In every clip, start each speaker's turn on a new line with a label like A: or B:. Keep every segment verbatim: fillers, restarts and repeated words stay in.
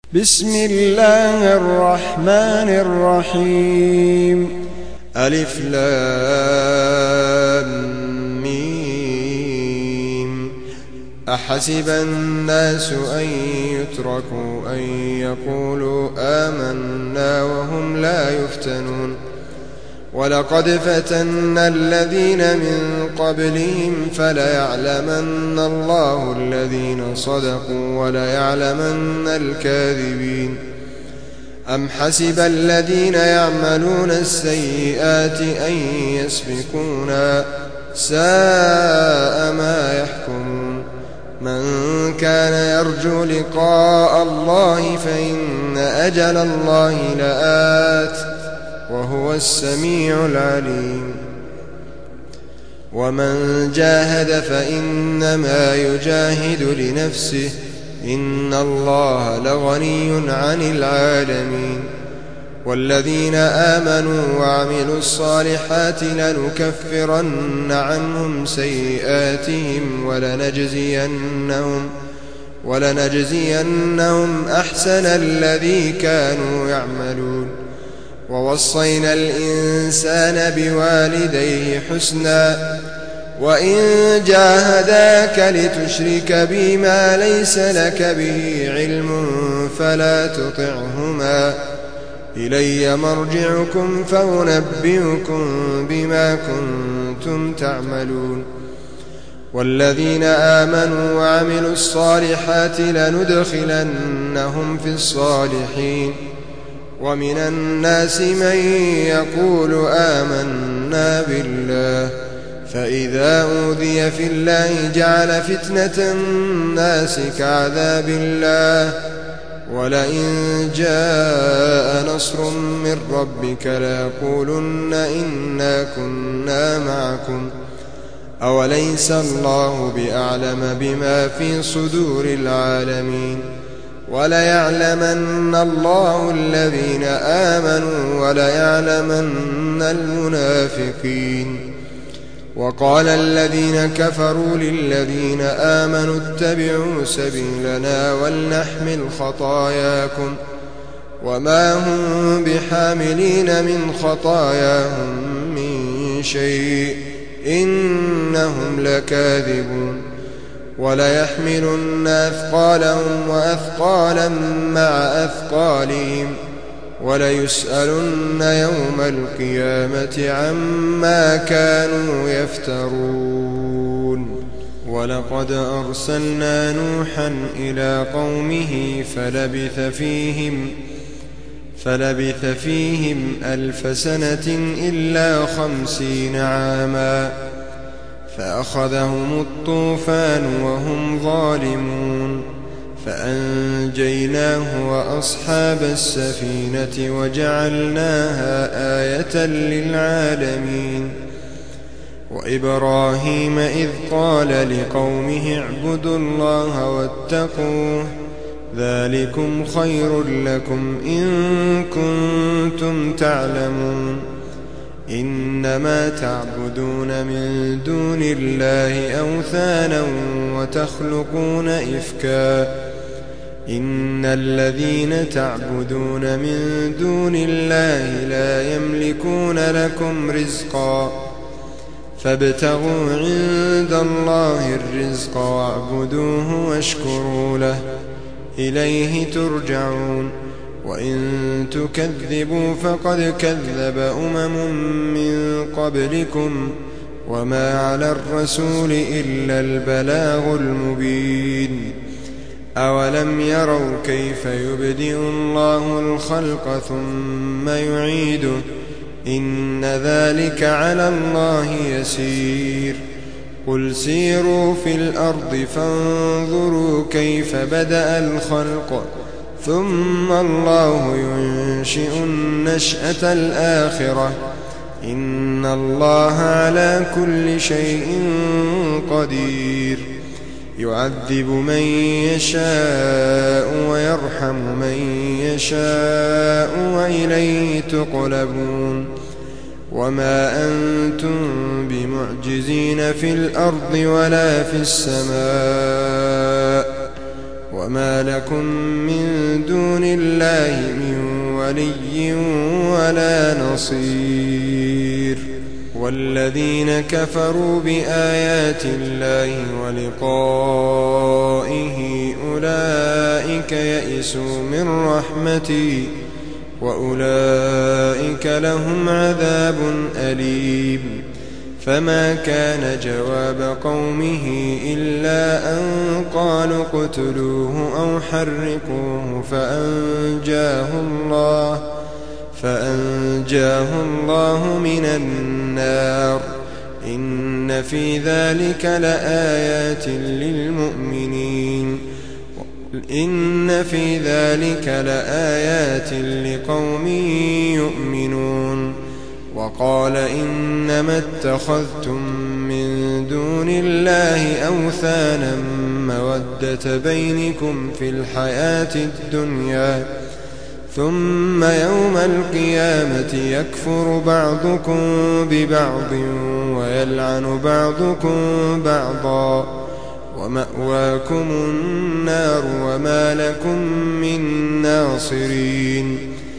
A: بسم الله الرحمن الرحيم. ألف لام ميم. أحسب الناس أن يتركوا أن يقولوا آمنا وهم لا يفتنون. ولقد فتنا الذين من قبلهم فليعلمن الله الذين صدقوا وليعلمن الكاذبين. أم حسب الذين يعملون السيئات أن يسبقونا ساء ما يحكمون. من كان يرجو لقاء الله فإن أجل الله لآت وهو السميع العليم. ومن جاهد فإنما يجاهد لنفسه إن الله لغني عن العالمين. والذين آمنوا وعملوا الصالحات لنكفرن عنهم سيئاتهم ولنجزينهم ولنجزينهم أحسن الذي كانوا يعملون. ووصينا الإنسان بوالديه حسنا وإن جاهداك لتشرك بي ما ليس لك به علم فلا تطعهما إلي مرجعكم فأنبئكم بما كنتم تعملون. والذين آمنوا وعملوا الصالحات لندخلنهم في الصالحين. ومن الناس من يقول آمنا بالله فإذا أوذي في الله جعل فتنة الناس كعذاب الله ولئن جاء نصر من ربك ليقولن إنا كنا معكم أوليس الله بأعلم بما في صدور العالمين. وليعلمن الله الذين آمنوا وليعلمن المنافقين. وقال الذين كفروا للذين آمنوا اتبعوا سبيلنا ولنحمل خطاياكم وما هم بحاملين من خطاياهم من شيء إنهم لكاذبون. وليحملن أثقالهم وأثقالا مع أثقالهم وليسألن يوم القيامة عما كانوا يفترون. ولقد أرسلنا نوحا إلى قومه فلبث فيهم فلبث فيهم ألف سنة إلا خمسين عاما فأخذهم الطوفان وهم ظالمون فأنجيناه وأصحاب السفينة وجعلناها آية للعالمين. وإبراهيم إذ قال لقومه اعبدوا الله واتقوه ذلكم خير لكم إن كنتم تعلمون. إنما تعبدون من دون الله أوثانا وتخلقون إفكا إن الذين تعبدون من دون الله لا يملكون لكم رزقا فابتغوا عند الله الرزق واعبدوه واشكروا له إليه ترجعون. وإن تكذبوا فقد كذب أمم من قبلكم وما على الرسول إلا البلاغ المبين. أولم يروا كيف يبدئ الله الخلق ثم يعيده إن ذلك على الله يسير. قل سيروا في الأرض فانظروا كيف بدأ الخلق ثم الله ينشئ النشأة الآخرة إن الله على كل شيء قدير. يعذب من يشاء ويرحم من يشاء وإليه تقلبون. وما أنتم بمعجزين في الأرض ولا في السماء وما لكم من دون الله من ولي ولا نصير. والذين كفروا بآيات الله ولقائه أولئك يئسوا من رحمتي وأولئك لهم عذاب أليم. فما كان جواب قومه إلا أن قالوا اقتلوه أو حرقوه فأنجاه الله فأنجاه الله من النار. إن في ذلك لآيات للمؤمنين إن في ذلك لآيات لقوم يؤمنون. وقال إنما اتخذتم من دون الله أوثانا مودة بينكم في الحياة الدنيا ثم يوم القيامة يكفر بعضكم ببعض ويلعن بعضكم بعضا ومأواكم النار وما لكم من ناصرين.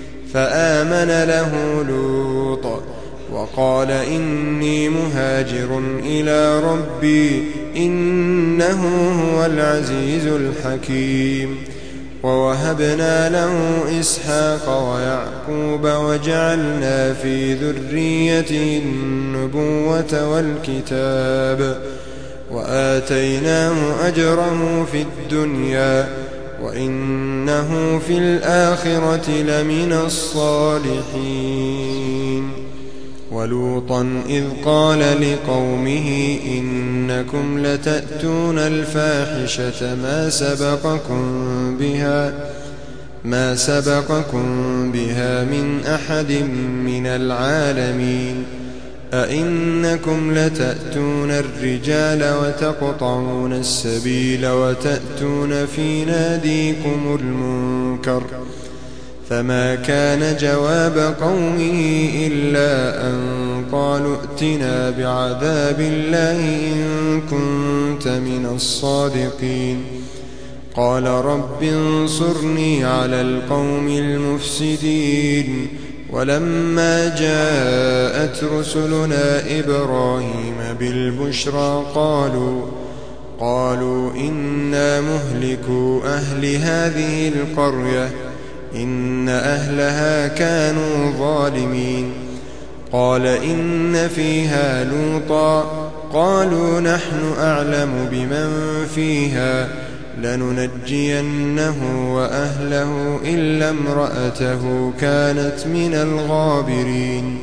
A: فآمن له لوط وقال إني مهاجر إلى ربي إنه هو العزيز الحكيم. ووهبنا له إسحاق ويعقوب وجعلنا في ذريته النبوة والكتاب وآتيناه أجره في الدنيا وإنه في الآخرة لمن الصالحين. ولوطا إذ قال لقومه إنكم لتأتون الفاحشة ما سبقكم بها ما سبقكم بها من أحد من العالمين. أئنكم لتأتون الرجال وتقطعون السبيل وتأتون في ناديكم المنكر. فما كان جواب قومه إلا أن قالوا ائتنا بعذاب الله إن كنت من الصادقين. قال رب انصرني على القوم المفسدين. ولما جاءت رسلنا إبراهيم بالبشرى قالوا قالوا إنا مهلكو أهل هذه القرية إن أهلها كانوا ظالمين. قال إن فيها لوطا قالوا نحن أعلم بمن فيها لننجينه وأهله إلا امرأته كانت من الغابرين.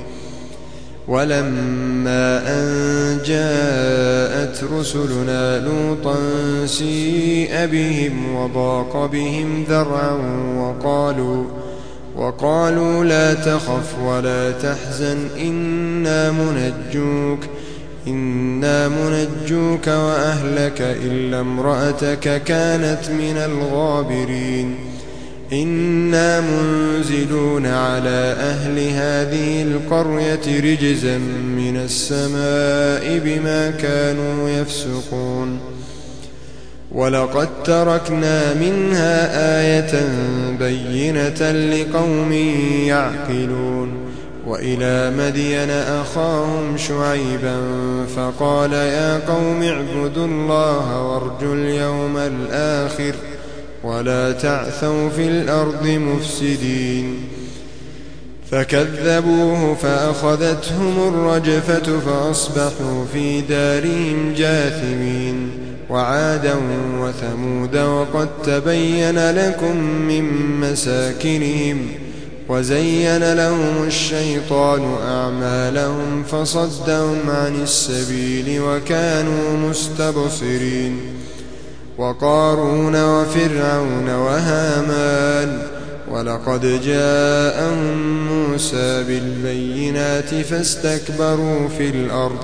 A: ولما أن جاءت رسلنا لوطا سيء بهم وضاق بهم ذرعا وقالوا وقالوا لا تخف ولا تحزن إنا منجوك إنا منجوك وأهلك إلا امرأتك كانت من الغابرين. إنا منزلون على أهل هذه القرية رجزا من السماء بما كانوا يفسقون. ولقد تركنا منها آية بينة لقوم يعقلون. وإلى مدين أخاهم شعيبا فقال يا قوم اعبدوا الله وارجوا اليوم الآخر ولا تعثوا في الأرض مفسدين. فكذبوه فأخذتهم الرجفة فأصبحوا في دارهم جاثمين. وعادا وثمود وقد تبين لكم من مساكنهم وزين لهم الشيطان أعمالهم فصدهم عن السبيل وكانوا مستبصرين. وقارون وفرعون وهامان ولقد جاءهم موسى بالبينات فاستكبروا في الأرض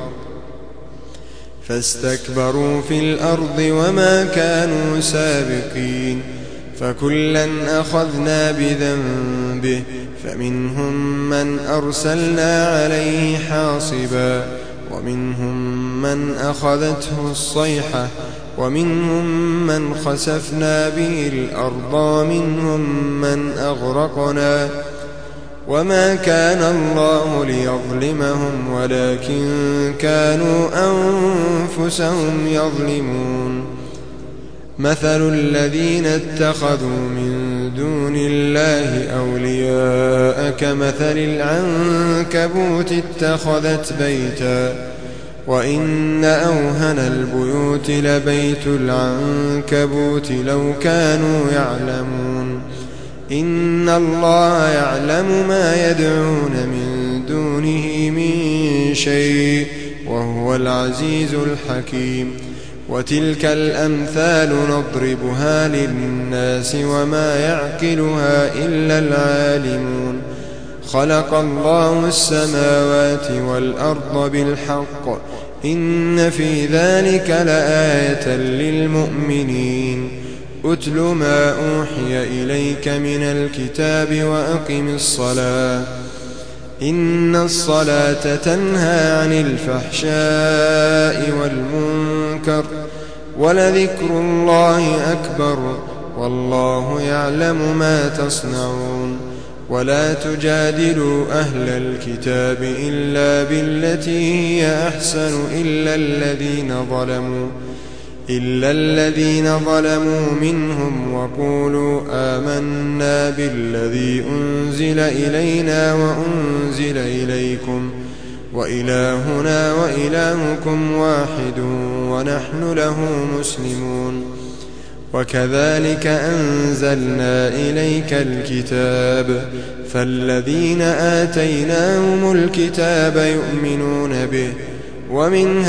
A: فاستكبروا في الأرض وما كانوا سابقين. فكلا أخذنا بذنبه فمنهم من أرسلنا عليه حاصبا ومنهم من أخذته الصيحة ومنهم من خسفنا به الأرض ومنهم من أغرقنا وما كان الله ليظلمهم ولكن كانوا أنفسهم يظلمون مثل الذين اتخذوا من دون الله أولياء كمثل العنكبوت اتخذت بيتا وإن أوهن البيوت لبيت العنكبوت لو كانوا يعلمون إن الله يعلم ما يدعون من دونه من شيء وهو العزيز الحكيم وتلك الأمثال نضربها للناس وما يعقلها إلا العالمون خلق الله السماوات والأرض بالحق إن في ذلك لآية للمؤمنين أتل ما أوحي إليك من الكتاب وأقم الصلاة إن الصلاة تنهى عن الفحشاء والمنكر ولذكر الله أكبر والله يعلم ما تصنعون ولا تجادلوا أهل الكتاب إلا بالتي هي أحسن إلا الذين ظلموا إلا الذين ظلموا منهم وقولوا آمنا بالذي أنزل إلينا وأنزل إليكم وإلهنا وإلهكم واحد ونحن له مسلمون وكذلك أنزلنا إليك الكتاب فالذين آتيناهم الكتاب يؤمنون به ومن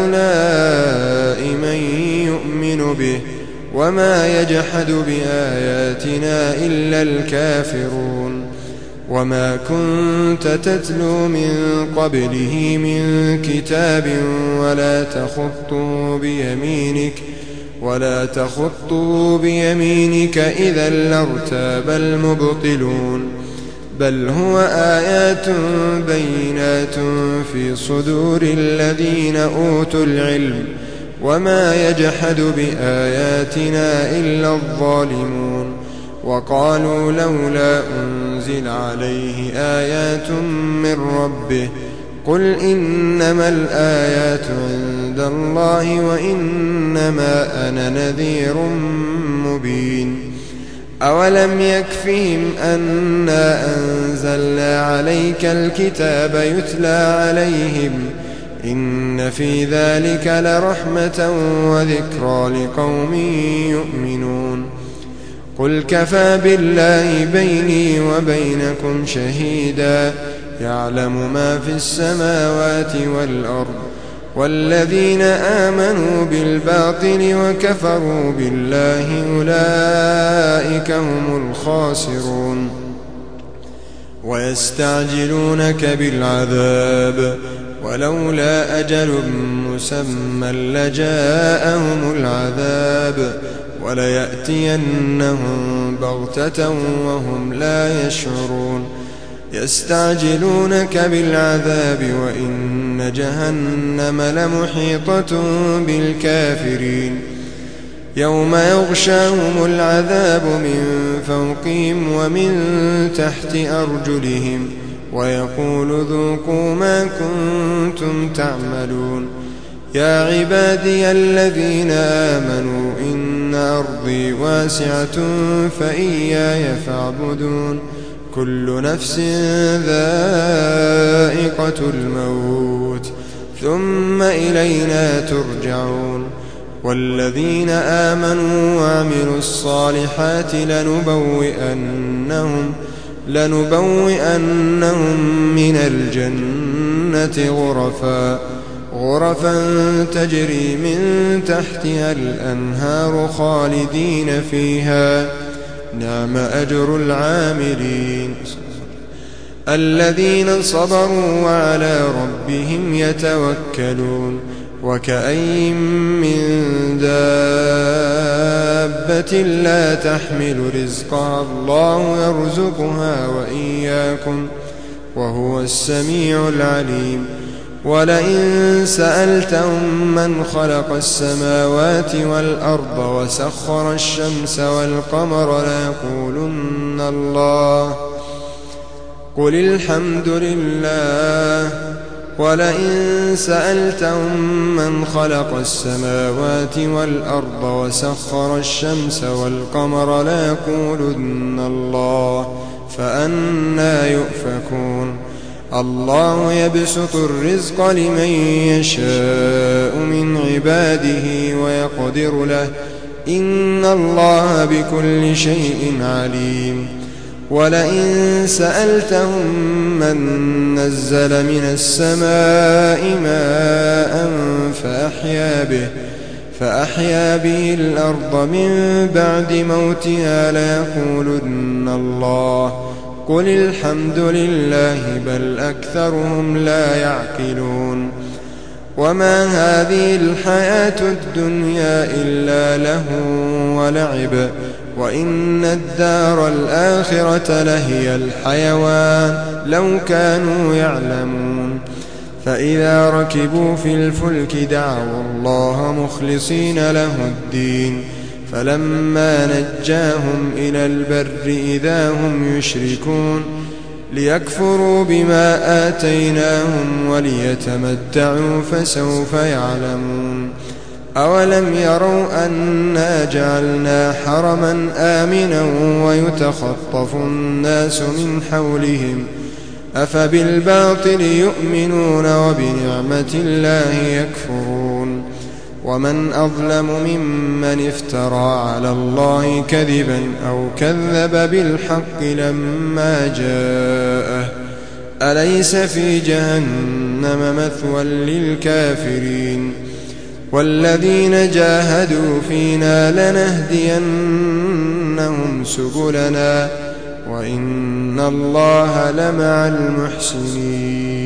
A: هؤلاء من يؤمن به وما يجحد بآياتنا إلا الكافرون وما كنت تتلو من قبله من كتاب ولا تخطه بيمينك ولا تخطه بيمينك إذا لارتاب المبطلون بل هو آيات بينات في صدور الذين أوتوا العلم وما يجحد بآياتنا إلا الظالمون وقالوا لولا أنزل عليه آيات من ربه قل إنما الآيات عند الله وإنما أنا نذير مبين أولم يكفهم أنا أنزلنا عليك الكتاب يتلى عليهم إن في ذلك لرحمة وذكرى لقوم يؤمنون قل كفى بالله بيني وبينكم شهيدا يعلم ما في السماوات والأرض والذين آمنوا بالباطل وكفروا بالله أولئك هم الخاسرون ويستعجلونك بالعذاب ولولا أجل مسمى لجاءهم العذاب وليأتينهم بغتة وهم لا يشعرون يستعجلونك بالعذاب وإن جهنم لمحيطة بالكافرين يوم يغشاهم العذاب من فوقهم ومن تحت أرجلهم ويقول ذوقوا ما كنتم تعملون يا عبادي الذين آمنوا إن أرضي واسعة فإياي فاعبدون كل نفس ذائقة الموت ثم إلينا ترجعون والذين آمنوا وعملوا الصالحات لنبوئنهم لنبوئنهم من الجنة غرفا غرفا تجري من تحتها الأنهار خالدين فيها نعم أجر العاملين الذين صبروا وعلى ربهم يتوكلون وكأين من دابة لا تحمل رزقها الله يرزقها وإياكم وهو السميع العليم ولئن سألتهم من خلق السماوات والأرض وسخر الشمس والقمر ليقولن الله قل الحمد لله ولئن سألتهم من خلق السماوات والأرض وسخر الشمس والقمر ليقولن الله فأنى يؤفكون الله يبسط الرزق لمن يشاء من عباده ويقدر له إن الله بكل شيء عليم ولئن سألتهم من نزل من السماء ماء فأحيا به فأحيا به الأرض من بعد موتها ليقولن الله قل الحمد لله بل أكثرهم لا يعقلون وما هذه الحياة الدنيا إلا لهو ولعب وإن الدار الآخرة لهي الحيوان لو كانوا يعلمون فإذا ركبوا في الفلك دعوا الله مخلصين له الدين فلما نجاهم إلى البر إذا هم يشركون ليكفروا بما آتيناهم وليتمتعوا فسوف يعلمون أولم يروا أنا جعلنا حرما آمنا ويتخطف الناس من حولهم أفبالباطل يؤمنون وبنعمة الله يكفرون ومن أظلم ممن افترى على الله كذبا أو كذب بالحق لما جاءه أليس في جهنم مثوى للكافرين والذين جاهدوا فينا لنهدينهم سبلنا وإن الله لمع المحسنين